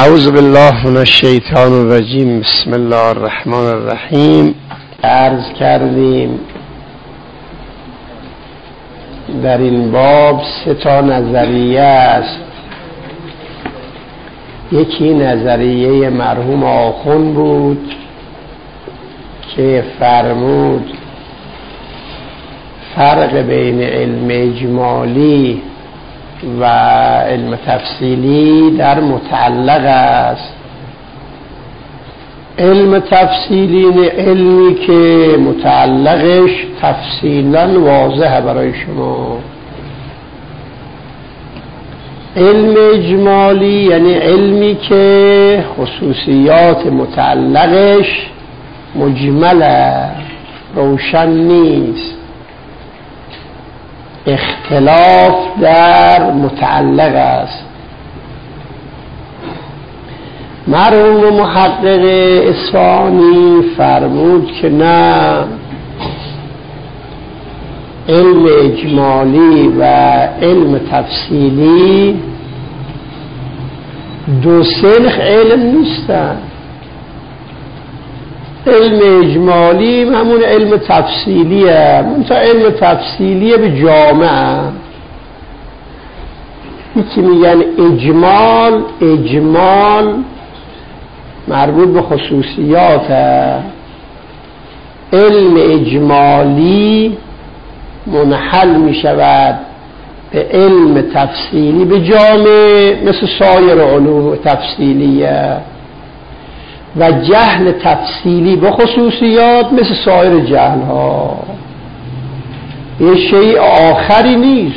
اعوذ بالله من الشیطان الرجیم. بسم الله الرحمن الرحیم. عرض کردیم در این باب 3 نظریه است. یکی نظریه مرحوم آخوند بود که فرمود فرق بین علم اجمالی و علم تفصیلی در متعلق است. علم تفصیلی علمی که متعلقش تفصیلا واضحه برای شما. علم اجمالی یعنی علمی که خصوصیات متعلقش مجمله، روشن نیست، اختلاف در متعلق است. مرحوم محقق اصفهانی فرمود که نه، علم اجمالی و علم تفصیلی دو سنخ علم نیستن. علم اجمالی همون علم تفصیلیه، منتها علم تفصیلیه به جامعه. یکی میگن اجمال مربوط به خصوصیاته. علم اجمالی منحل میشود به علم تفصیلی به جامعه، مثل سایر علوم تفصیلیه. و جهل تفصیلی به خصوصیات مثل سایر جهل ها، یه شیء آخری نیست.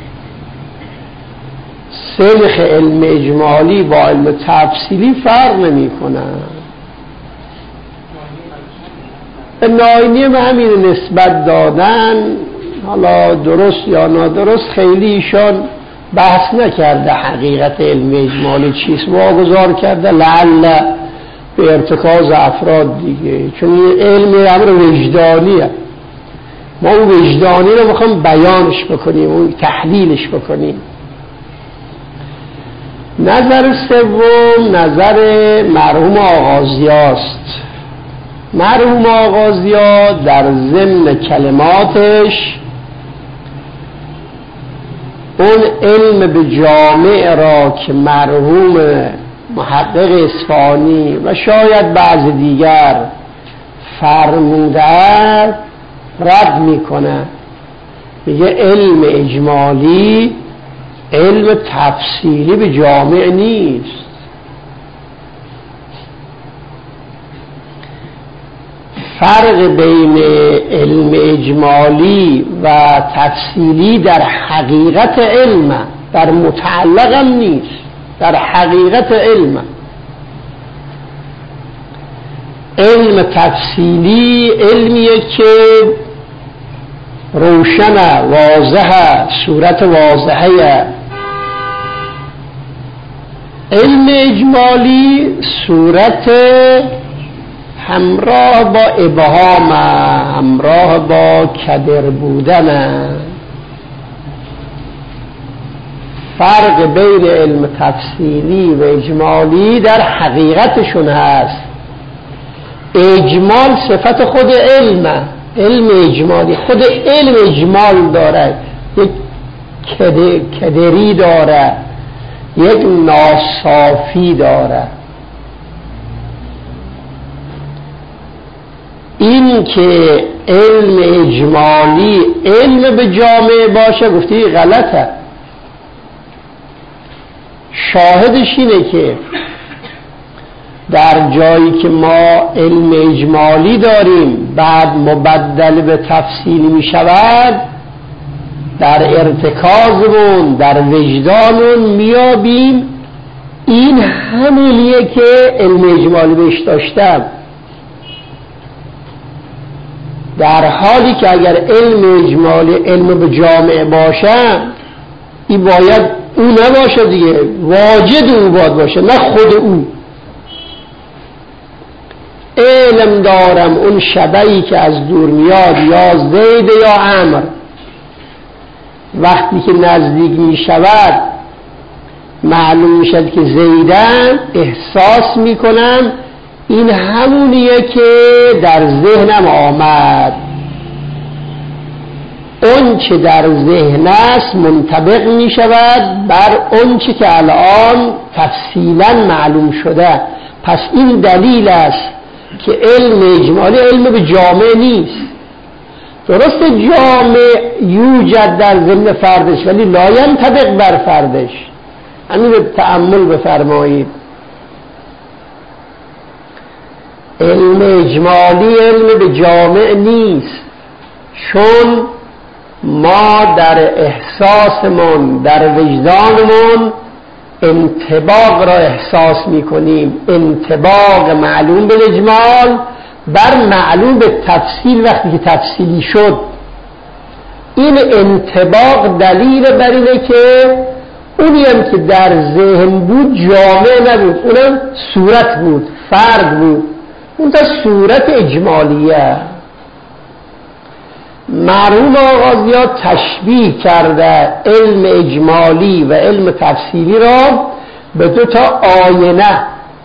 سنخ علم اجمالی با علم تفصیلی فرق نمی کنن. به ناینی هم همین نسبت دادن، حالا درست یا نادرست خیلی ایشان بحث نکرده حقیقت علم اجمالی چیست، واگذار کرده لعل به ارتکاز افراد دیگه، چون این علم امر وجدانیه. ما اون وجدانی رو میخوام بیانش بکنیم، اون تحلیلش بکنیم. نظر سوم نظر مرحوم آغازیاست. مرحوم آغازیا در ضمن کلماتش اون علم به جامع را که مرحوم محقق اصفهانی و شاید بعض دیگر فرموده رد میکنه، میگه علم اجمالی علم تفصیلی به جامع نیست. فرق بین علم اجمالی و تفصیلی در حقیقت علم، در متعلق هم نیست، در حقیقت علم. علم تفصیلی علمیه که روشنه، واضحه، صورت واضحه. علم اجمالی صورت همراه با ابهام، همراه با کدر بودن. فرق بین علم تفصیلی و اجمالی در حقیقتشون هست. اجمال صفت خود علمه، علم اجمالی خود علم اجمال داره، یک کدری داره، یک ناصافی داره. این که علم اجمالی علم به جامعه باشه گفتی غلطه. شاهدش اینه که در جایی که ما علم اجمالی داریم بعد مبدل به تفصیلی می شود، در ارتکازمون، در وجدانمون میابیم این همونیه که علم اجمالی بهش داشتم. در حالی که اگر علم اجمالی علم به جامعه باشه، این باید او نباشه دیگه، واجد او باید باشه، نه خود او. علم دارم اون شبهی که از دور میاد، یا زید یا عمر، وقتی که نزدیک می شود معلوم میشد که زیدن احساس میکنم این همونیه که در ذهنم آمد. اون چه در ذهن است منطبق می شود بر اون چه که الان تفصیلا معلوم شده. پس این دلیل است که علم اجمالی علم به جامع نیست. درست جامع یوجد در ذهن فردش ولی لا ینطبق بر فردش. همین رو تأمل بفرمایید. علم اجمالی علم به جامع نیست، چون ما در احساسمون در وجدانمون انطباق را احساس میکنیم. انطباق معلوم به اجمال بر معلوم به تفصیل وقتی که تفصیلی شد. این انطباق دلیل بر اینه که اونی هم که در ذهن بود جامع نبود، اونم صورت بود، فرد بود، اون تا صورت اجمالیه. مرحوم آغازی‌ها تشبیه کرده علم اجمالی و علم تفصیلی را به دو تا آینه.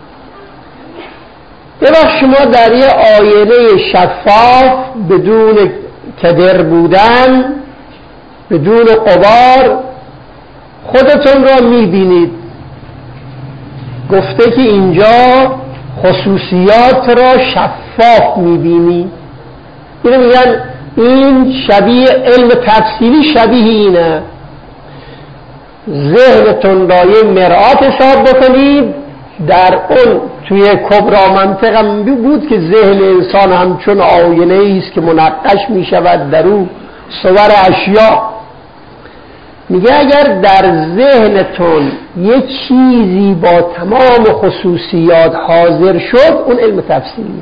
یه وقت شما در یه آینه شفاف بدون کدر بودن، بدون غبار خودتون را میبینید. گفته که اینجا خصوصیات را شفاف میبینی. اینو میگن این شبیه علم تفصیلی، شبیه اینه. ذهنتون را یه مرآت حساب بکنید. در اون توی کبرا منطق هم بود که ذهن انسان همچون آینه است که منقش می شود در او صور اشیاء. میگه اگر در ذهنتون یه چیزی با تمام خصوصیات حاضر شد اون علم تفصیلی.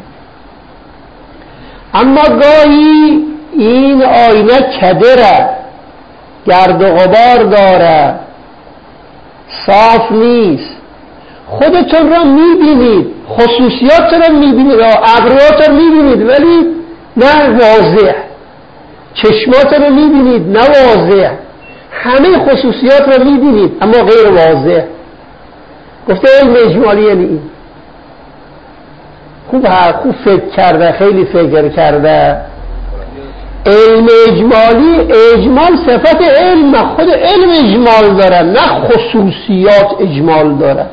اما گاهی این آینه کدره، گرد و غبار داره، صاف نیست. خودتون را میبینید، خصوصیات را میبینید، ابروات را میبینید ولی نه واضح. چشمات را میبینید نه واضح. همه خصوصیات را میبینید اما غیر واضح. گفته علم اجمالی یعنی این. خوب فکر کرده، خیلی فکر کرده. علم اجمالی، اجمال صفت علم، خود علم اجمال داره نه خصوصیات اجمال داره،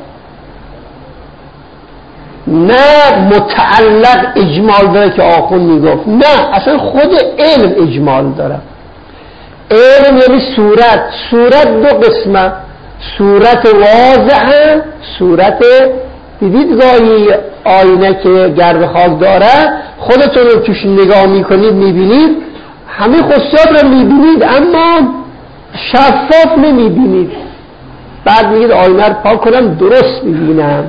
نه متعلق اجمال داره که آخون میگفت، نه اصلا خود علم اجمال داره. علم یعنی صورت. صورت دو قسمه، صورت واضحه، صورت دیدید گاهی آینه که گرد خاک داره خودتون رو توش نگاه میکنید میبینید همه خصوصیات رو میبینید اما شفاف نمیبینید. بعد میگید آینه رو پاک کنم درست میبینم.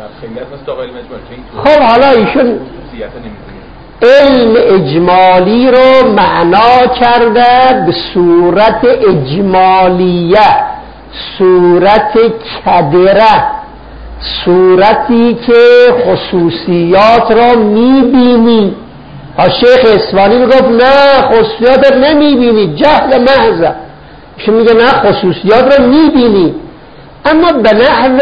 خب حالا ایشون علم اجمالی رو معنا کرده به صورت اجمالیه، صورت کدره، صورتی که خصوصیات را میبینی. شیخ اصفهانی میگفت نه خصوصیات را نمیبینی، جهل محض. ایشون میگه نه خصوصیات را میبینی اما به نحو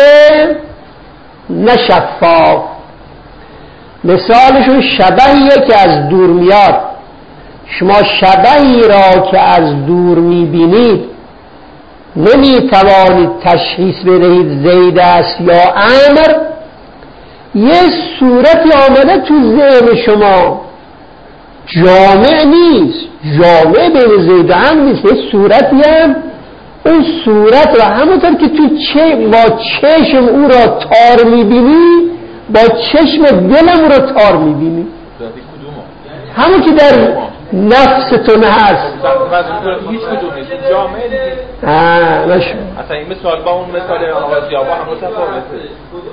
نشفاف. مثالشون شبهیه که از دور میاد. شما شبهی را که از دور میبینید نمیتوانید تشخیص بدهید زید است یا عمر. یه صورتی آمده تو ذهن شما جامع نیست، جامع بین زید و عمر نیست، یه صورتی هم اون صورت را همونطور که تو با چشم او را تار میبینی با چشم دلم او را تار میبینی. همون که در نفستون هست. هیچ کدوم نیست جامعه نیست. اصلا این مثال با اون مثال آغازی آبا هم متفاوته.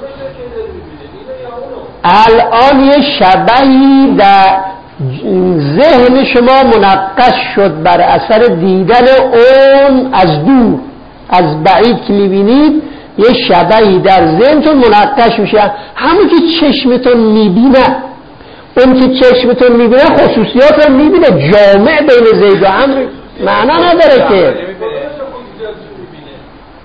الان یه شبهی در ذهن شما منقش شد بر اثر دیدن اون از دور، از بعید که میبینید یه شبهی در ذهنتون منقش میشه. همون که چشمتون میبینه، اون که چشمتون میبینه خصوصیات رو میبینه، جامع بین زید و عمر معنا نداره که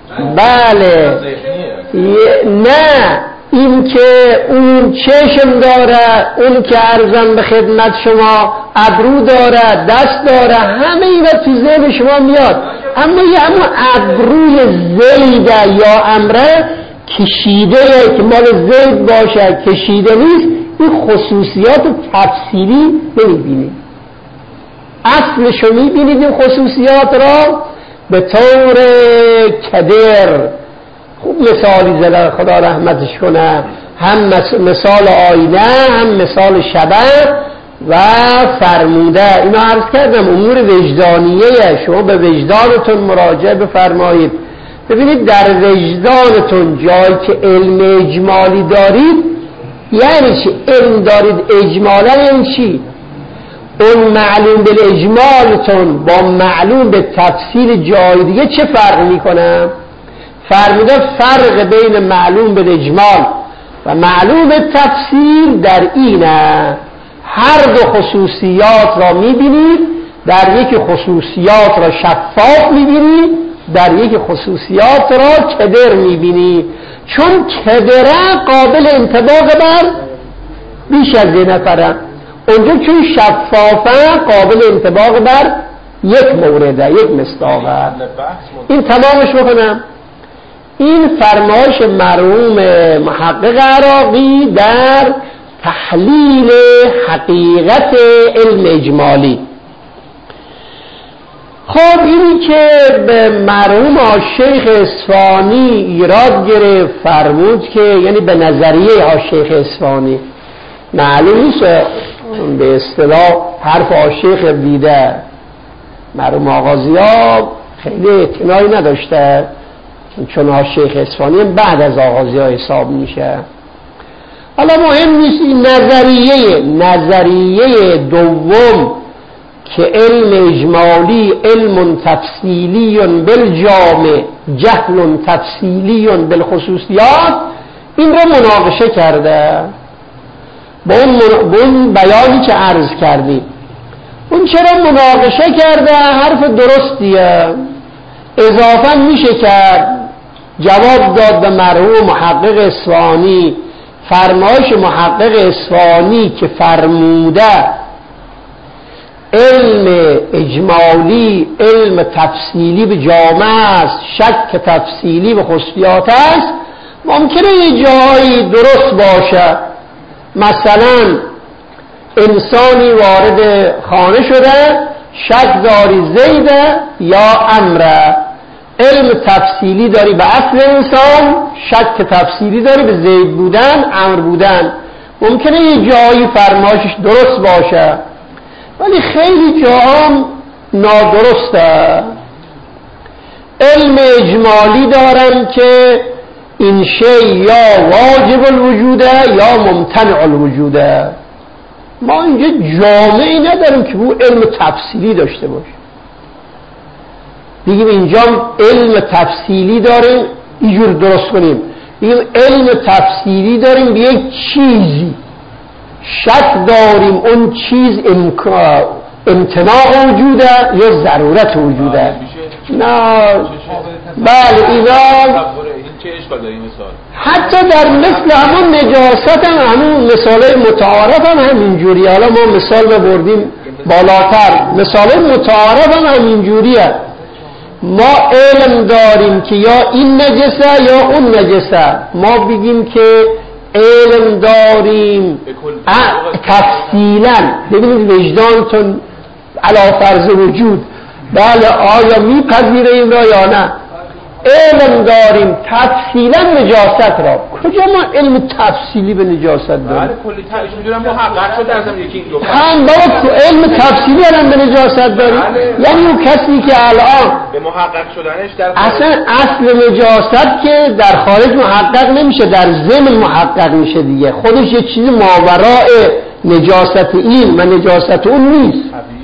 بله نه، این که اون چشم داره، اون که عرضم به خدمت شما ابرو داره، دست داره، همه اینا تو ذهن شما میاد، اما یه همون ابروی زیده یا امره کشیده که مال زید باشه کشیده نیست، این خصوصیات تفصیلی نمیبینید. اصلشو میبینید این خصوصیات را به طور کدر. خوب مثالی زده خدا رحمتش کنه، هم مثال آینه، هم مثال شبه و فرموده. اینو عرض کردم امور وجدانیه، شما به وجدانتون مراجعه بفرمایید. ببینید در وجدانتون جایی که علم اجمالی دارید یعنی چی؟ علم دارید اجمالا یعنی چی؟ اون معلوم به اجمالتون با معلوم به تفصیل جای دیگه چه فرق میکنه؟ فرموده فرق بین معلوم به اجمال و معلوم به تفصیل در اینه هر دو خصوصیات را میبینید، در یکی خصوصیات را شفاف میبینید، در یکی خصوصیات را کدر میبینید، چون کدره قابل انطباق بر بیش از یه نفره، اونجا چون شفافه قابل انطباق بر یک مورده، یک مصداقه. این تمامش بکنم. این فرمایش مرحوم محقق عراقی در تحلیل حقیقت علم اجمالی. خب اینی که به مرحوم شیخ اصفهانی ایراد گرفت، فرمود که یعنی به نظریه شیخ اصفهانی معلوم نیست به اصطلاح حرف شیخ دیده، مرحوم آغازی‌ها خیلی اعتنایی نداشته، چون شیخ اصفهانی بعد از آغازی‌ها حساب میشه. حالا مهم نیست. این نظریه دوم که علم اجمالی علم تفصیلی بالجامع جهل تفصیلی بالخصوصیات، این رو مناقشه کرده با اون بیانی که عرض کردیم. اون چرا مناقشه کرده؟ حرف درستیه، اضافه میشه کرد. جواب داد به مرحوم محقق اصفهانی فرمایش محقق اصفهانی که فرموده علم اجمالی علم تفصیلی به جامعه است، شک تفصیلی به خصوصیات است. ممکنه یه جایی درست باشه، مثلا انسانی وارد خانه شده، شک داری زیده یا امره، علم تفصیلی داری به اصل انسان، شک تفصیلی داری به زید بودن امر بودن. ممکنه یه جایی فرمایشش درست باشه ولی خیلی جاها نادرسته. علم اجمالی دارن که این شی یا واجب الوجوده یا ممتنع الوجوده. ما اینجا جامعی نداریم که او علم تفصیلی داشته باشه. بگیم اینجا علم تفصیلی داریم اینجور درست کنیم، بگیم علم تفصیلی داریم به یک چیزی، شک داریم اون چیز امتناع وجوده یا ضرورت وجوده. نه بله اینا حتی در مثل همون نجاست هم همون مثال متعارف هم همینجوری. حالا ما مثال ببردیم بالاتر، مثال متعارف هم همینجوریه. ما علم داریم که یا این نجسه یا اون نجسه، ما بگیم که علم داریم تفصیلا. ببینید وجدانتون علی فرض وجود، بله آیا میپذیره این را یا نه؟ علم داریم تفصیلا نجاست را. کجا ما علم تفصیلی به نجاست داریم؟ بله کلی تعریف میدونم محقق شده ازم یکی این دو بابا علم تفصیلی الان به نجاست داریم. یعنی اون کسی که الان به محقق شدنش در اصل نجاست که در خارج محقق نمیشه، در ضمن محقق میشه دیگه. خودش یه چیزی ماوراء نجاست این و نجاست اون نیست.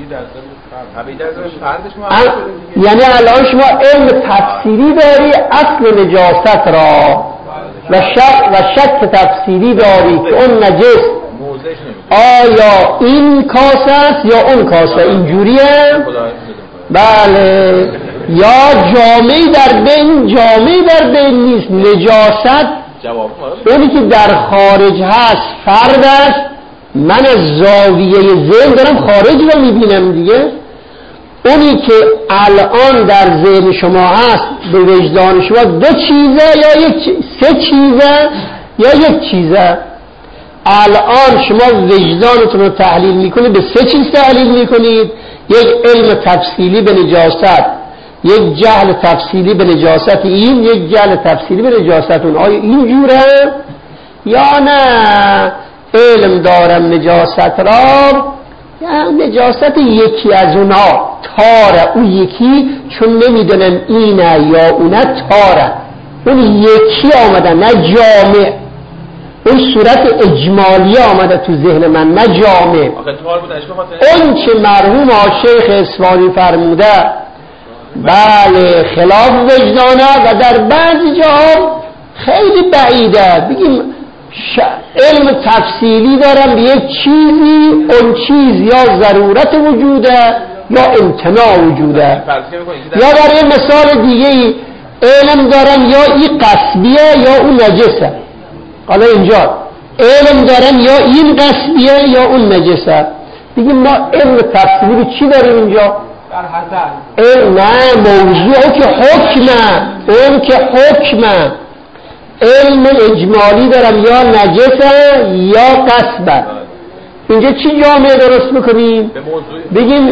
یعنی الان شما علم تفسیری داری اصل نجاست را و شک تفسیری داری که اون نجس آیا این کاسه است یا اون کاسه. اینجوریه؟ بله یا جامعی در بین نیست. نجاست اونی که در خارج هست فرد است. من از زاویه ذهن دارم خارج رو میبینم دیگه. اونی که الان در ذهن شما هست به وجدان شما دو چیزه یا سه چیزه یا یک چیزه. الان شما وجدانتون رو تحلیل میکنید، به سه چیز تحلیل میکنید: یک علم تفصیلی به نجاست، یک جهل تفصیلی به نجاست این، یک جهل تفصیلی به نجاست اون. آیا این جوره یا نه علم دارم نجاست را، یا نجاست یکی از اونا تاره، اون یکی چون نمیدونم اینه یا اونه تاره، اون یکی آمده نه جامع، اون صورت اجمالی آمده تو ذهن من نه جامع. اون چه مرحوم شیخ اصفهانی فرموده بله خلاف وجدانه و در بعضی جاها خیلی بعیده. بگیم علم تفصیلی دارم به یک چیزی، اون چیز یا ضرورت وجوده یا امتناع وجوده. یا برای مثال دیگه علم دارم یا این قصبیه یا اون نجسه. حالا اینجا علم دارم یا این قصبیه یا اون نجسه. بگیم ما علم تفصیلی چی داریم اینجا؟ نه موضوع که حکمه، اون که حکمه. علم اجمالی دارم یا نجسه یا قصبه. اینجا چی جامعه درست میکنیم؟ بگیم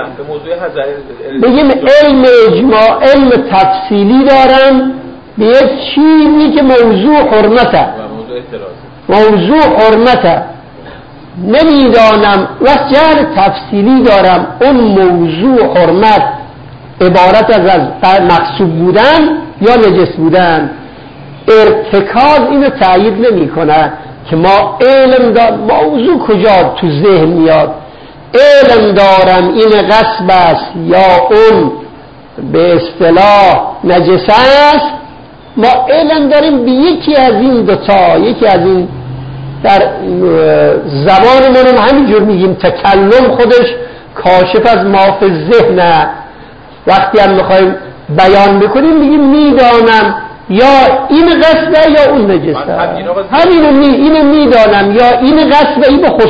علم تفصیلی دارم به یک چیزی که موضوع حرمته، موضوع حرمته نمیدانم. وقت جهل تفصیلی دارم اون موضوع حرمت عبارت از مقصود بودن یا نجس بودن. ارتکاز اینو تأیید نمی کنه که ما علم دارم. موضوع کجا تو ذهن میاد؟ علم دارم این غصب است یا اون به اصطلاح نجس است. ما علم داریم به یکی از این دوتا، یکی از این. در زبان ما هم همینجور میگیم تکلم خودش کاشف از ما فی ذهن. وقتی هم میخوایم بیان بکنیم میگیم میدانم یا این غصبه یا اون نجسه. اینو میدانم یا این غصبه، این به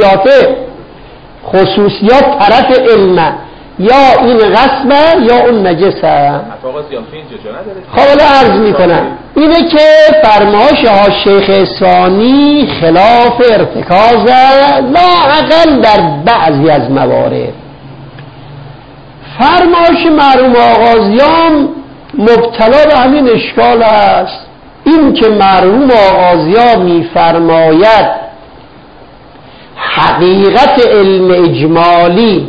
خصوصیات طرف علمه، یا این غصبه یا اون نجسه. خب حالا عرض میکنم اینه که فرمایش ها شیخ اصفهانی خلاف ارتکازه لااقل در بعضی از موارد. فرمایش مرحوم آغازیان مبتلا به همین اشکال است. این که مرحوم آغازیان میفرماید حقیقت علم اجمالی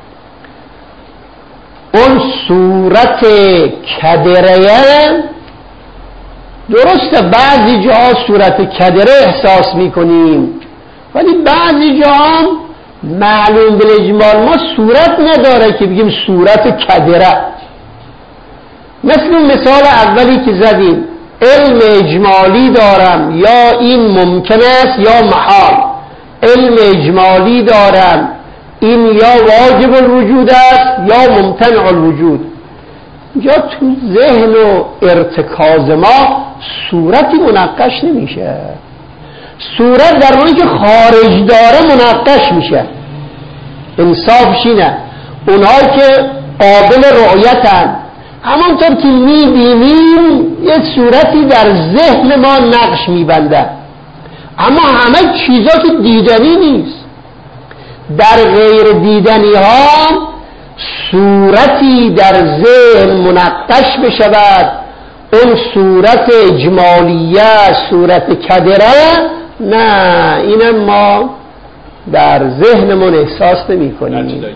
اون صورت کدره، درسته بعضی جاها صورت کدره احساس میکنیم ولی بعضی جاها معلوم بالاجمال ما صورت نداره که بگیم صورت کدره. مثل مثال اولی که زدیم علم اجمالی دارم یا این ممکن است یا محال، علم اجمالی دارم این یا واجب الوجود است یا ممتنع الوجود. یا تو ذهن و ارتکاز ما صورتی منقش نمیشه. صورت در مورد که خارج داره منقش میشه. انصافش اینه اونهایی که قابل رؤیتن همانطور که میبینیم یه صورتی در ذهن ما نقش میبنده، اما همه چیزا که دیدنی نیست. در غیر دیدنی ها صورتی در ذهن منقش بشود، اون صورت اجمالیه صورت کدره نه، اینم ما در ذهنمون احساس نمی کنیم.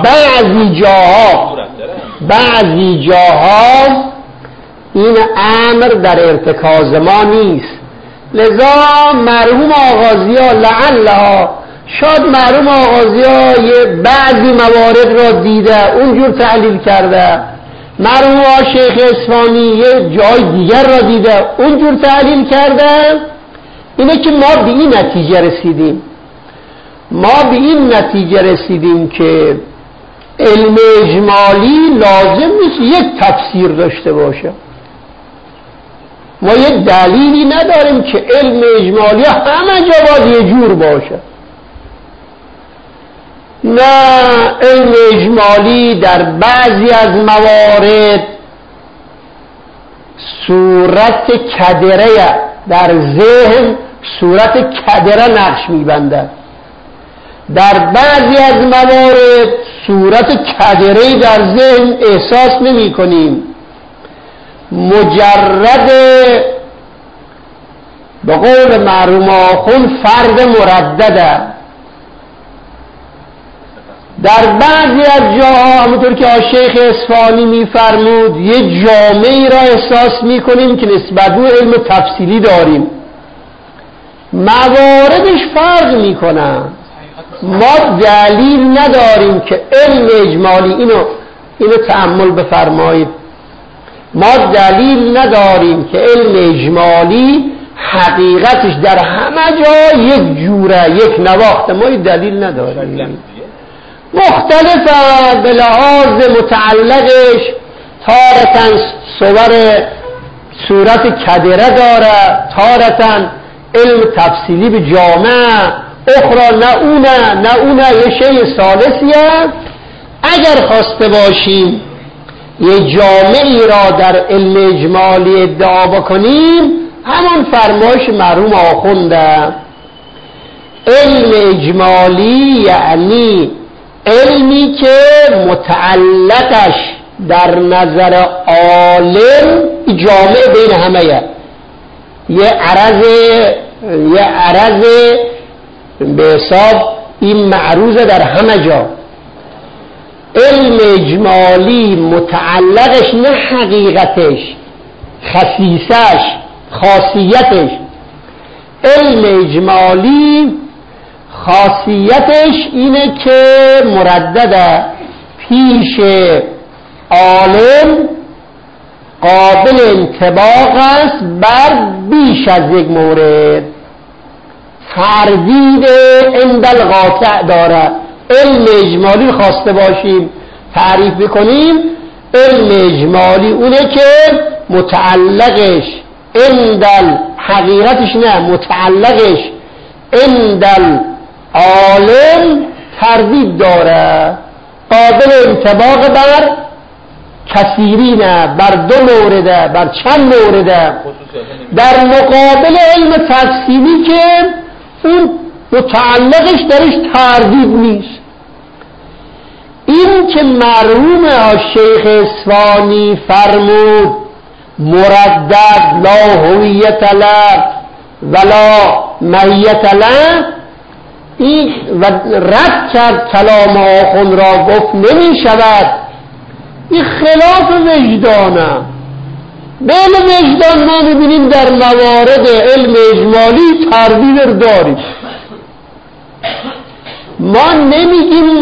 بعضی جاها این امر در ارتکاز ما نیست. لذا مرحوم آغازی‌ها لعلها شاید مرحوم آغازی‌ها یه بعضی موارد را دیده اونجور تحلیل کرده، مرحوم شیخ اصفهانی یه جای دیگر را دیده اونجور تحلیل کرده. اینه که ما به این نتیجه رسیدیم. که علم اجمالی لازم نیست یک تفسیر داشته باشه. ما یک دلیلی نداریم که علم اجمالی همه جا باید یه جور باشه. نه، علم اجمالی در بعضی از موارد صورت کدره در ذهن صورت کدره نقش میبندد، در بعضی از موارد صورت کدره در ذهن احساس نمی کنیم، مجرد به قول مرحوم آخوند فرد مردده. در بعضی از جاها همونطور که شیخ اصفهانی میفرمود یه جامعی را احساس میکنیم که نسبت به علم تفصیلی داریم، مواردش فرق میکنن. ما دلیل نداریم که علم اجمالی اینو تأمل بفرمایید، ما دلیل نداریم که علم اجمالی حقیقتش در همه جا یک جوره، یک نواخته. ما دلیل نداریم، مختلفه به لحاظ متعلقش. تارتاً صورت کدره داره، تارتاً علم تفصیلی به جامعه، اخرى نه اونه یه شیء ثالثیه. اگر خواسته باشیم یه جامعی را در علم اجمالی ادعا بکنیم، همون فرمایش مرحوم آخونده، علم اجمالی یعنی علمی که متعلقش در نظر عالم جامع بین همه، یه عرض به حساب این معروضه در همه جا. علم اجمالی متعلقش نه حقیقتش، خصیصش، خاصیتش. علم اجمالی خاصیتش اینه که مردده پیش عالم قابل انطباق است بر بیش از یک مورد، تردید عند القاطع داره. علم اجمالی خواسته باشیم تعریف بکنیم، علم اجمالی اونه که متعلقش عند حقیقتش نه، متعلقش عند عالم تردید داره، قابل انطباق بر کثیرینه، بر دو مورده، بر چند مورده، در مقابل علم تفصیلی که اون متعلقش درش تردید نیست. این که مرحوم شیخ اصفهانی فرمود مردد لا هویت له ولا ماهیت له، این و رد کرد کلام آخوند را، گفت نمی شود، این خلاف وجدانه. به علم وجدان ما میبینیم در موارد علم اجمالی تردید داریم. ما نمیگیم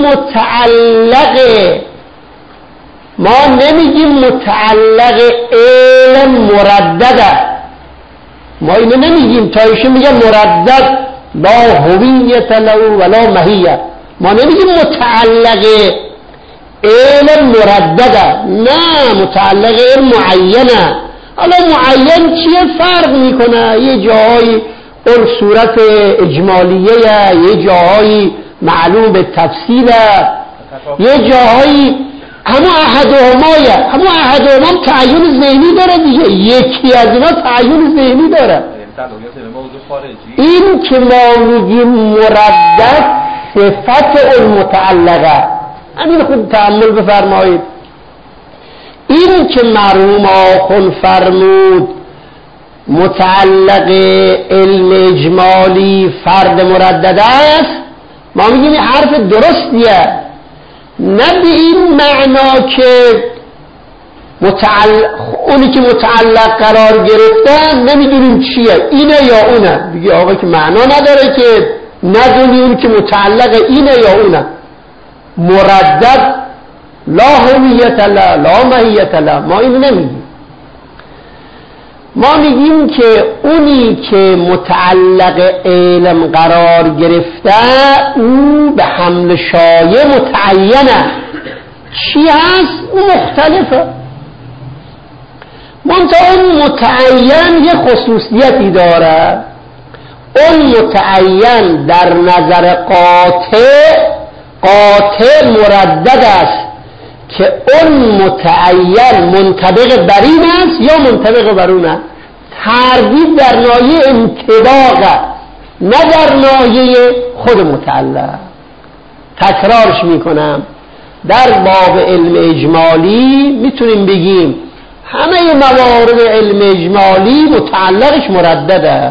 متعلق علم مردده، ما اینو نمیگیم. تا ایشون میگه مردد لا هویت له ولا ماهیه، ما نمیگیم متعلق علم مردده، نه، متعلق علم معینه. حالا معین چیه فرق میکنه؟ یه جاهایی اون صورت اجمالیه، یه جاهایی معلوم به تفصیله، یه جاهایی همون احدهما تعیین ذهنی داره دیگه، یکی از اینا تعیین ذهنی داره. این که ما میگیم مردد صفت اون متعلقه، همین خود تأمل بفرمایید. این که مرحوم آخوند فرمود متعلق علم اجمالی فرد مردد است، ما میگیم این حرف درستیه، نه به این معنا که اونی که متعلق قرار گرفتن نمیدونیم چیه، اینه یا اونه دیگه. آقا که معنا نداره که ندونی اون که متعلق اینه یا اونه. مردد لا هویت له لا ماهیت له، ما اینو نمیگیم. ما میگیم که اونی که متعلق علم قرار گرفته او به حمل شایع متعینه، چی هست اون مختلفه، منتها اون متعین یه خصوصیتی داره. اون متعین در نظر قاطع مردد است که اون متعین منطبق بر این است یا منطبق بر اون است. تردید در ناحیه انطباق است، نه در ناحیه خود متعلق. تکرارش میکنم، در باب علم اجمالی میتونیم بگیم همه موارد علم اجمالی متعلقش مردده.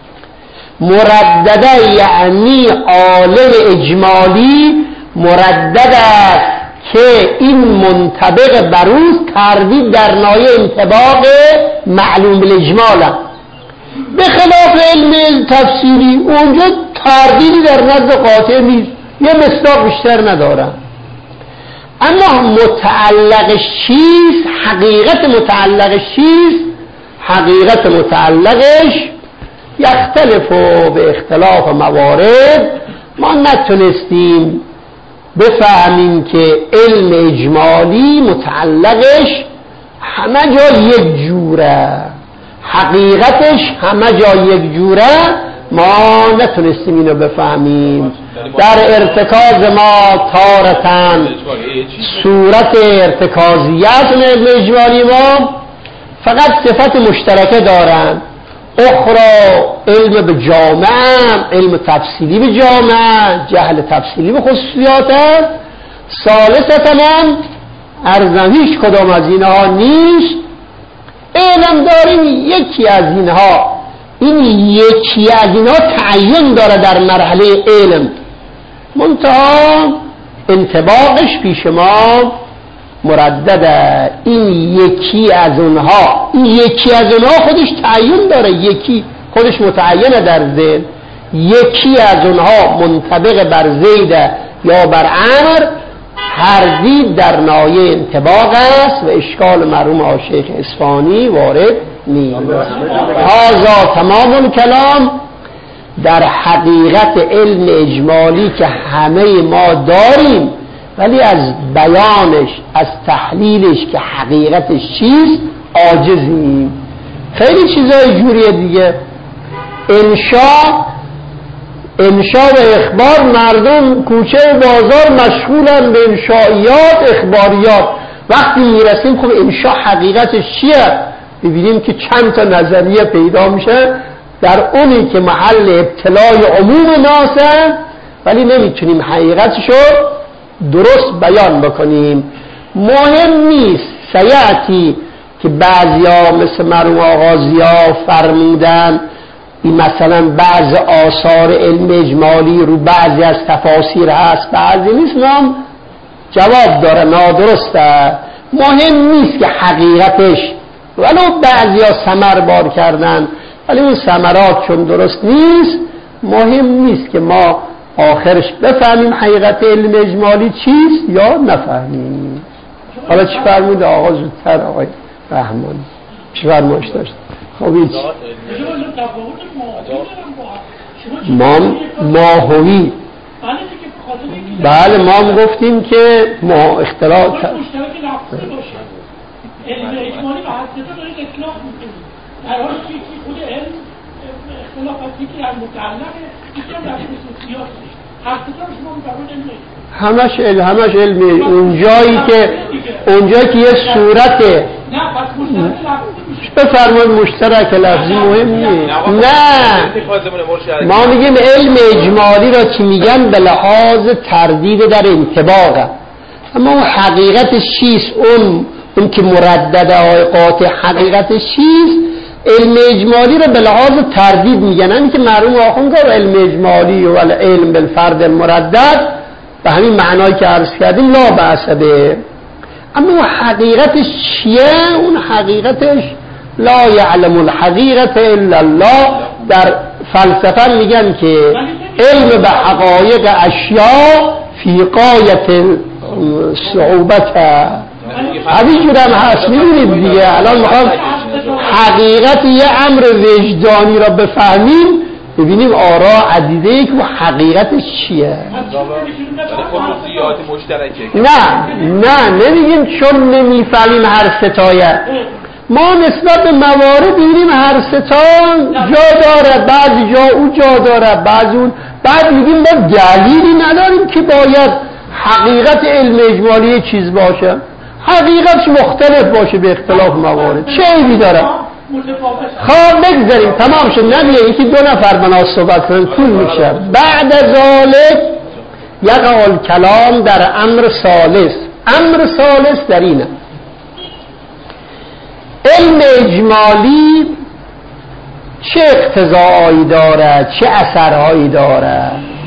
مردده یعنی عالم اجمالی مردد است که این منطبق بروز تردید در ناحیه انطباق معلوم بالاجمال است. به خلاف علم تفسیری اونجا تردیدی در نزد قاطع نیست، یه مصداق بیشتر نداره. اما متعلقش چیست؟ حقیقت متعلقش چیست؟ حقیقت متعلقش یختلف به اختلاف موارد. ما نتونستیم بفهمیم که علم اجمالی متعلقش همه جا یک جوره، حقیقتش همه جا یک جوره. ما نتونستیم اینو بفهمیم. در ارتکاز ما تارتاً صورت ارتکازیت علم اجمالی ما فقط صفت مشترکه دارن، اخرى علم به جامعه، علم تفصیلی به جامعه، جهل تفصیلی به خصوصیات. ثالثتاً ارزم هیچ کدام از اینها نیست. علم داریم یکی از اینها، این یکی از اینها تعین داره در مرحله علم، منتها انطباقش پیش ما مردده. این یکی از اونها خودش تعین داره، یکی خودش متعینه در ذهن. یکی از اونها منطبق بر زید یا بر عمر، تردید در ناحیه انطباق است و اشکال مرحوم آشیخ اصفهانی وارد نیست. هذا تمام الکلام در حقیقت علم اجمالی که همه ما داریم، ولی از بیانش، از تحلیلش که حقیقتش چیست عاجزیم. خیلی چیزای جوریه دیگه. انشا و اخبار، مردم کوچه و بازار مشغولن به انشائیات، اخباریات. وقتی میرسیم خب انشا حقیقتش چیه؟ ببینیم که چند تا نظریه پیدا میشه در اونی که محل ابتلای عموم ناسه، ولی نمیتونیم حقیقتشو درست بیان بکنیم. مهم نیست سیعتی که بعضیا مثل مرحوم آقا ضیا فرمودن این مثلا بعض آثار علم اجمالی رو بعضی از تفاسیر هست، بعضی نیست، هم جواب داره نادرسته. مهم نیست که حقیقتش، ولو بعضیا ثمر بار کردن ولی اون ثمرات چون درست نیست، مهم نیست که ما آخرش بفهمیم حقیقت علم اجمالی چیست یا نفهمیم. حالا چی فرمود آقا زودتر؟ آقای رحمان چی فرمایش داشت؟ خب هیچ ماهوی، بله ما هم گفتیم که ما اختلاف علم اجمالی به حضرت دارید اطلاق میکنید، در حالی که خود علم اختلافاتی که از متعلقه یکی هم در خصوصیات حضرت شما میفرمون همش علم. اونجایی که یه صورته بفرمایید مشترک لفظی مهم نیست. نه ما میگیم علم اجمالی را که میگن به لحاظ تردید در انطباقه، اما اون حقیقتش چیست؟ اون که مردده های قاطع حقیقتش چیست؟ علم اجمالی را به لحاظ تردید میگن. همین که مرحوم آخوند گفت علم اجمالی و علم بالفرد المردد به همین معنایی که عرض کردیم لا بأس به. اما اون حقیقتش چیه؟ اون حقیقتش لا یعلم الحقیقت الا الله. در فلسفه میگن که علم به حقایق اشیاء فی غایت صعوبت. همین جور هم هست. میدونید دیگه الان میخوام حقیقت یه امر وجدانی را بفهمیم، ببینیم آرا عدیده که حقیقتش چیه. خصوصیات مشترکه. نه نمیگیم چون نمیفهمیم هر ستایه، ما نسبت به موارد میبینیم هر ستا جا داره، بعضی جا او جا داره، بعضی اون، بعد میگیم ما دلیلی نداریم که باید حقیقت علم اجمالی چیز باشه، حقیقتش مختلف باشه به اختلاف موارد، چه عیبی داره؟ خواب بگذاریم تمام شد، نمیه یکی دو نفر بنا صحبت کنن طول میشه. بعد از ذالک یقع الکلام در امر ثالث. امر ثالث در اینه علم اجمالی چه اقتضاعی داره، چه اثرهایی داره.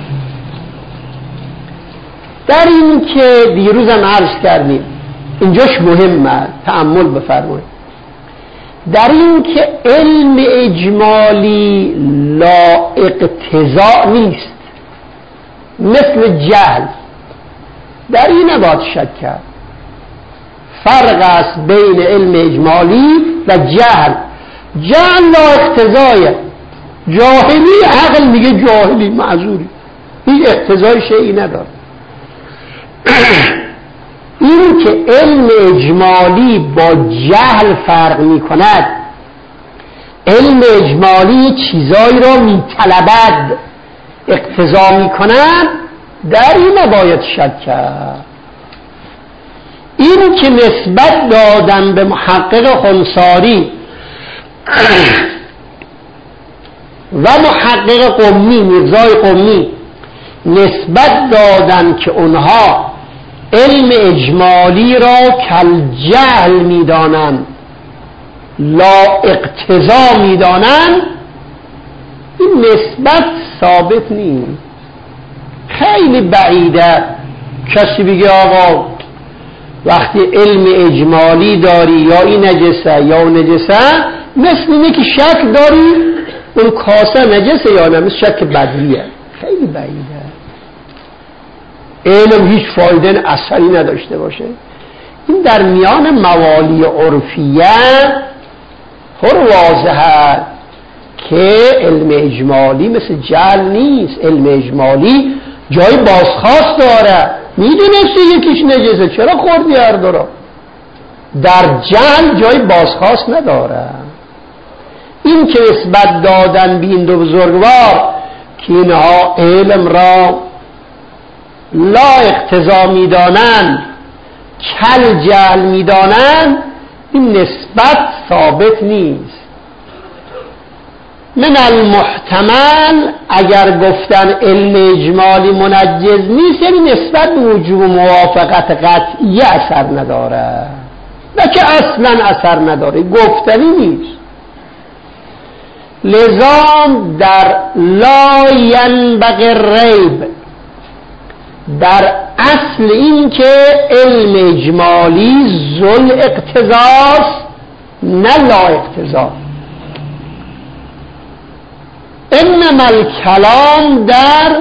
در این که دیروزم عرض کردیم اینجاش مهمه، تأمل بفرمایید. در این که علم اجمالی لا اقتضاء نیست، مثل جهل، در این نباید شک کرد. فرق است بین علم اجمالی و جهل. جهل لا اقتضایه، جاهلی عقل میگه جاهلی معذوری، هیچ اقتضای شیئی نداره. این که علم اجمالی با جهل فرق می کند، علم اجمالی چیزایی را می طلبد، اقتضا می کند، در این نباید شک کرد. این که نسبت دادن به محقق خنثاری و محقق قمی، میرزای قمی، نسبت دادن که اونها علم اجمالی را کل جهل میدانند، لا اقتضا میدانند، این نسبت ثابت نیست. خیلی بعیده کسی بگه آقا وقتی علم اجمالی داری یا این نجسه یا اون نجسه، مثل اینه که شک داری اون کاسه نجسه یا نه، مثل شک بدویه. خیلی بعیده. علم هیچ فایده اثری نداشته باشه. این در میان موالی عرفیه پر واضحه که علم اجمالی مثل جهل نیست. علم اجمالی جای بازخواست داره، میدونستی یکیش نجسه چرا خوردی هر دو را. در جهل جای بازخواست نداره. این که نسبت دادن به این دو بزرگوار که اینها علم را لا اقتضا میدانند، کل جهل میدانند، این نسبت ثابت نیست. من المحتمل اگر گفتن علم اجمالی منجز نیست، یعنی نسبت به وجوب موافقت قطعی اثر نداره، نه که اصلا اثر نداره، گفتنی نیست. لذا در لا ینبغی الریب، در اصل این که علم اجمالی ذل اقتضاست نه لا اقتضا. انما الکلام در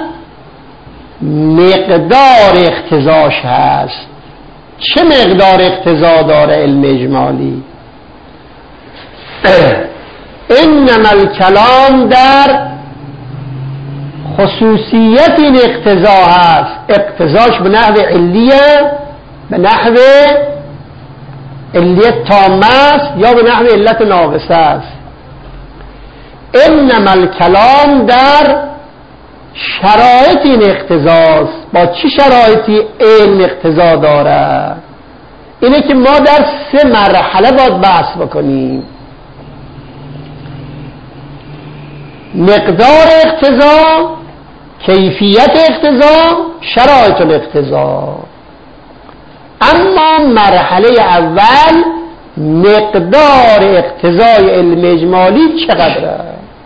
مقدار اقتضاش هست. چه مقدار اقتضا داره علم اجمالی؟ انما الکلام در خصوصیت این اقتضا هست. اقتضاش به نحو علیه، به نحو علیت تامه است یا به نحو علت ناقصه است. انما الکلام در شرایط این اقتضاست. با چه شرایطی علم اقتضا داره؟ اینه که ما در 3 مرحله باید بحث بکنیم. مقدار اقتضا، کیفیت اقتضا، شرایط الاقتضا. اما مرحله اول مقدار اقتضای علم اجمالی چقدره؟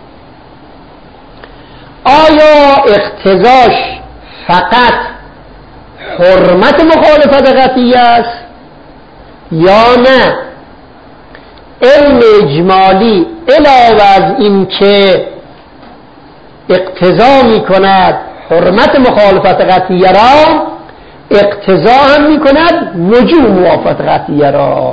آیا اقتضاش فقط حرمت مخالفت قطعی است یا نه علم اجمالی علاوه از این که اقتضا می کند حرمت مخالفت قطعی را، اقتضا هم می کند وجوب موافقت قطعی را؟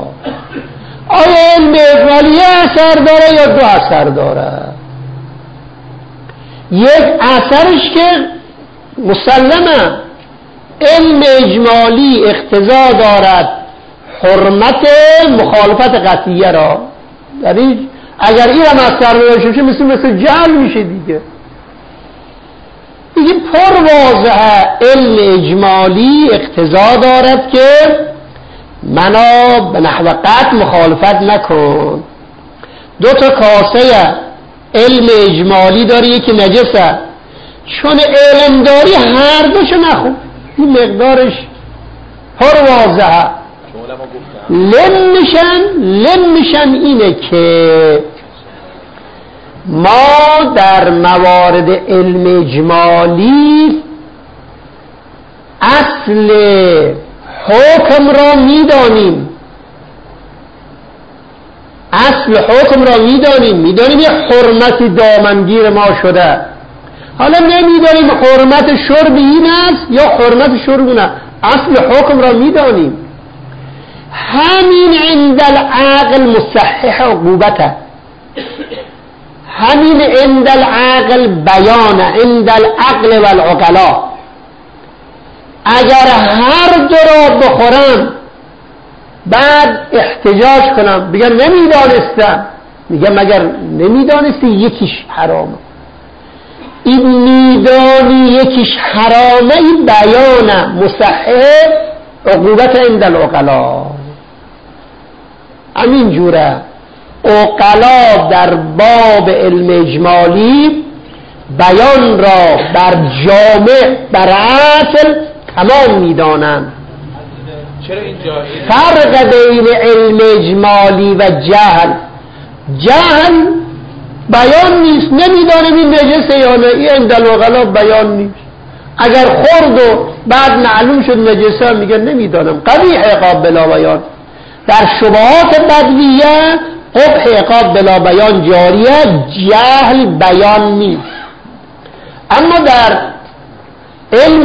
آیا علم اجمالی اثر داره یا 2 اثر داره؟ یک اثرش که مسلمه علم اجمالی اقتضا دارد حرمت مخالفت قطعیه را، یعنی اگر این هم اثر نداشته مثل جهل میشه دیگه پر واضحه. علم اجمالی اقتضا دارد که منا به نحو قطع مخالفت نکن. 2 کاسه علم اجمالی داری، یکی نجسه، چون علم داری هر دوشو نخون، این مقدارش پر واضحه. لم میشن اینه که ما در موارد علم اجمالی اصل حکم را میدانیم، اصل حکم را میدانیم یه حرمتی دامنگیر ما شده، حالا نمیدانیم حرمت شرب این است یا حرمت شرب اون است، اصل حکم را میدانیم. همین عند العقل مصحح عقوبته، همین عند العقل بیانه، عند العقل والعقلا. اگر هر دو را بخورم بعد احتجاج کنم بگم نمیدانستم، میگم مگر نمیدانستی یکیش حرامه، این میدانی یکیش حرامه، این بیانه مصحح عقوبت عند العقلا. همین جوره عقلا در باب علم اجمالی بیان را بر جامع بر اصل تمام میدانند. چرا اینجا فرق بین علم اجمالی و جهل، جهل بیان نیست، نمیدانم این نجسه یا نه، این عند العقلا بیان نیست. اگر خورد و بعد معلوم شد نجسه میگه نمیدانم، قبیح عقاب بلا بیان. در شبهات بدویه قبح عقاب بلا بیان جاریه، جهل بیان نیست. اما در علم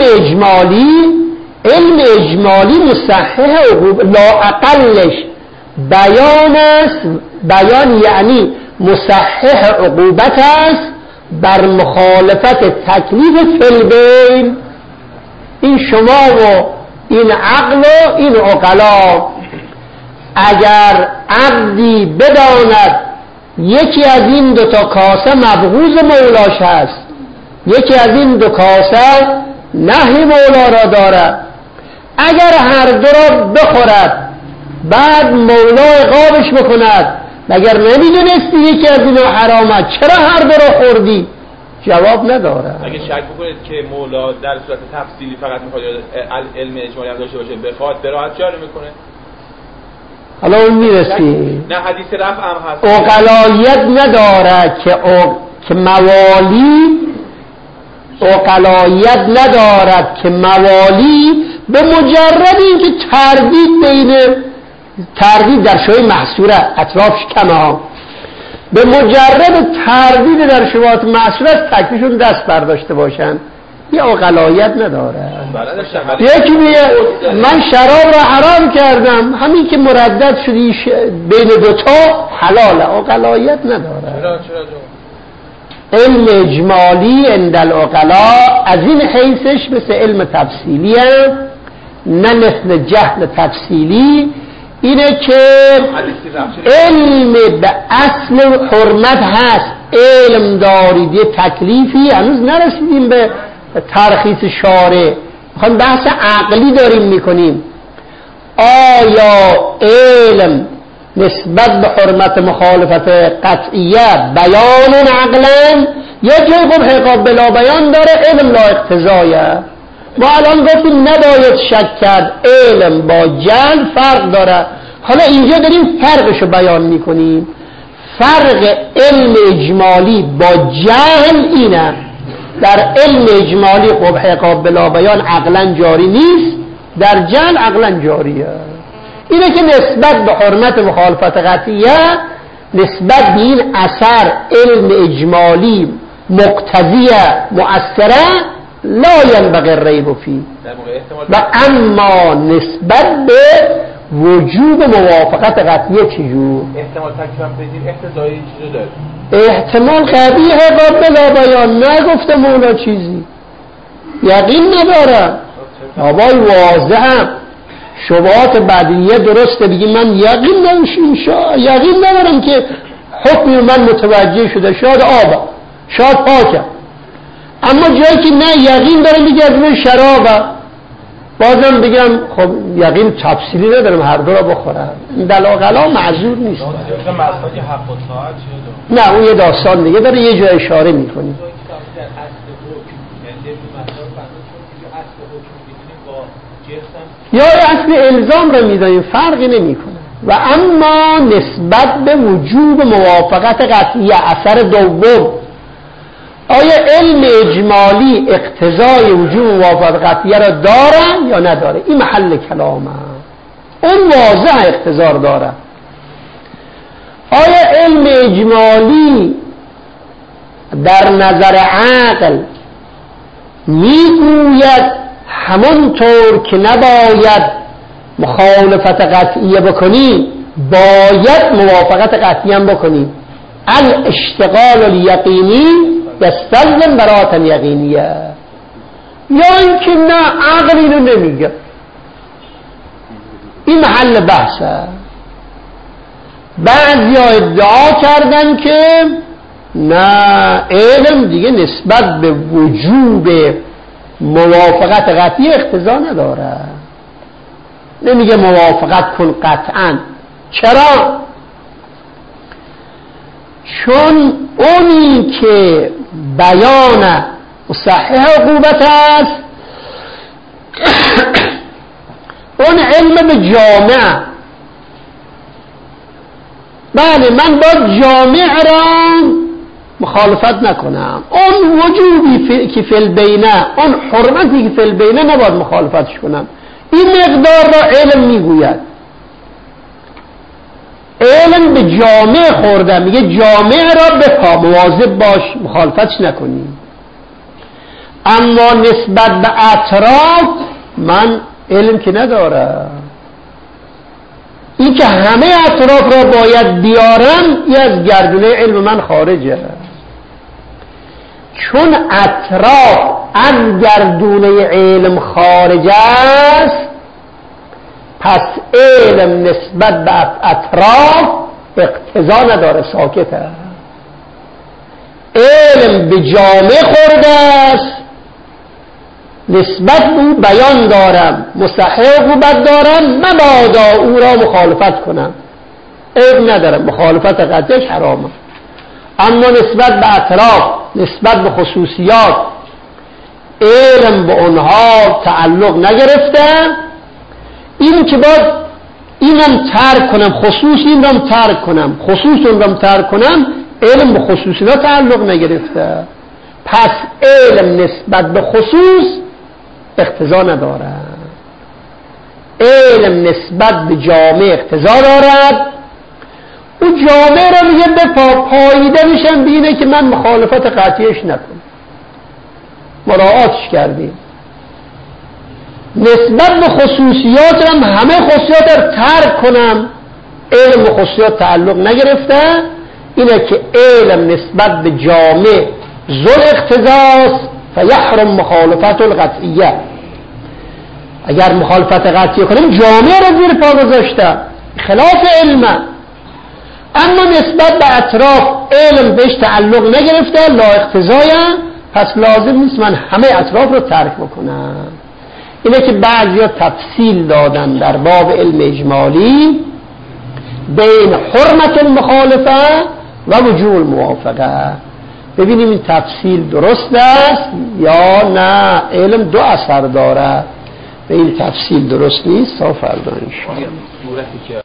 اجمالی مصحح عقوبت، لا اقلش بیان است، بیان یعنی مصحح عقوبت است بر مخالفت تکلیف فی البین. این شما و این عقل و این عقلا، اگر عبدی بداند یکی از این 2 کاسه مبغوض مولاش هست، یکی از این 2 کاسه نهی مولا را دارد، اگر هر دو را بخورد بعد مولا عقابش بکند مگر نمیدونستی یکی از اینا حرامه، چرا هر دو را خوردی؟ جواب نداره. اگه شک بکنید که مولا در صورت تفصیلی فقط میخواد علم اجمالی هم داشته باشه، بخواد براحت جاری میکنه. حالا اون میرسی نه حدیث رفع هم هست، عقلایت نداره که موالی، عقلایت ندارد که موالی به مجرد اینکه تردید در شبهه محصوره اطرافش کمه ها، به مجرد تردید در شبهات محصوره تکلیفشون دست برداشته باشن، یه عقلایت نداره. یکی میگه من شراب را حرام کردم، همین که مردد شدی بین 2 تا حلاله، عقلایت نداره. چرا علم اجمالی عند العقلا از این حیثش مثل علم تفصیلیه، نه مثل جهل تفصیلی. اینه که علم به اصل حرمت هست، علم دارید یه تکلیفی، هنوز نرسیدیم به ترخیص شارع، میخوایم بحث عقلی داریم میکنیم. آیا علم نسبت به حرمت مخالفت قطعیه بیان عقلا یا جای قبح عقاب بلا بیان داره، علم لا اقتضایه؟ ما الان گفتیم نباید شک کرد، علم با جهل فرق داره. حالا اینجا داریم فرقشو بیان میکنیم. فرق علم اجمالی با جهل اینه، در علم اجمالی قبح عقاب بلا بیان عقلا جاری نیست، در جهل عقلا جاریه. اینه که نسبت به حرمت مخالفت قطعیه، نسبت به این اثر علم اجمالی مقتضیه مؤثره، لا ینبغی الریب فیه. و اما نسبت به وجوب موافقت قطعیه چجور؟ احتمال تکلیف هم بدیم اقتضایی چیزو داره. احتمال قبیح بلا بیان، نگفته مولا چیزی، یقین ندارم. بابای واضحم، شبهات بدیه درسته، بگی من یقین ندارم که حکم من متوجه شده، شاید آبا، شاید پاکم، اما جایی که نه یقین دارم میگه از من شرابه، بازم بگم خب یقین تفصیلی ندارم هر دو را بخورم، دلاغلا معذور نیست. نه اون یه داستان دیگه داره، یه جای اشاره میکنی. یا اصل الزام را میدانیم، فرقی نمیکنه. و اما نسبت به وجوب موافقت قطعی اثر دوم، آیا علم اجمالی اقتضای وجوب موافقت قطعی را داره یا نداره؟ این محل کلامه. اون واضح اقتضا داره. آیا علم اجمالی در نظر عقل میگوید همونطور که نباید مخالفت قطعیه بکنی باید موافقت قطعیه هم بکنی؟ الاشتغال الیقینی یستلزم براءة یقینیه. یا اینکه نه عقل اینو نمیگه. این محل بحثه. بعضیا ادعا کردن که نه، علم دیگه نسبت به وجوب موافقت قطعی اقتضا نداره، نمیگه موافقت کن قطعا. چرا؟ چون اونی که بیان مصحح عقوبت است اون علم به جامع. بله من با جامع را مخالفت نکنم، اون وجوبی که فی البینه، اون حرمتی که فی البینه نباید مخالفتش کنم. این مقدار را علم میگوید. علم به جامع خورده، میگه جامع را بپا، مواظب باش مخالفتش نکنی. اما نسبت به اطراف من علم که ندارم. این که همه اطراف را باید بیارم این از گردونه علم من خارجه. چون اطراف از گردونه علم خارج است، پس علم نسبت به اطراف اقتضا نداره، ساکته. علم به جامع خورده است، نسبت به بیان دارم، مصحح عقوبت دارم، مبادا او را مخالفت کنم، عیب ندارم، مخالفت قطعش حرامه. اما نسبت به اطراف، نسبت به خصوصیات، علم به اونها تعلق نگرفته. این که باید اینم ترک کنم، خصوص این رم ترک کنم، خصوص اون رم ترک کنم، علم به خصوصیات تعلق نگرفته. پس علم نسبت به خصوص اقتضا نداره. علم نسبت به جامع اقتضا دارد. اون جامع را میگه به پاییده میشن بینه که من مخالفت قطعیش نکنم، مراعاتش کردیم. نسبت به خصوصیات هم همه خصوصیات را ترک کنم، علم به خصوصیات تعلق نگرفته. اینه که علم نسبت به جامع ذل اقتضاست، فیحرم مخالفت القطعیه. اگر مخالفت قطعیه کنیم جامع را زیر پا گذاشته، خلاف علمه. اما نسبت به اطراف علم بهش تعلق نگرفته، لا اقتضایه، پس لازم نیست من همه اطراف رو ترک بکنم. اینه که بعضیا تفصیل دادن در باب علم اجمالی بین حرمت المخالفه و وجوب الموافقه. ببینیم این تفصیل درست است یا نه. علم دو اثر داره، به این تفصیل درست نیست. تا فردا انشاءالله.